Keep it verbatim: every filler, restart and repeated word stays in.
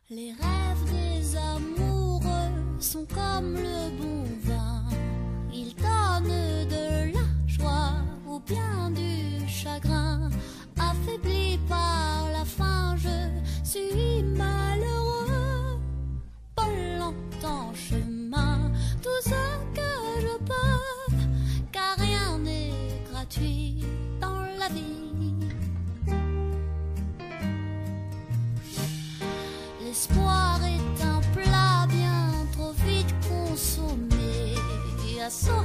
Les rêves des amoureux sont comme le bon vin. Ils donnent de la joie ou bien du chagrin. Affaibli par la faim, je suis malheureux. Pas longtemps chemin, tout ce que je peux, car rien n'est gratuit dans la vie. L'espoir est un plat bien trop vite consommé. À son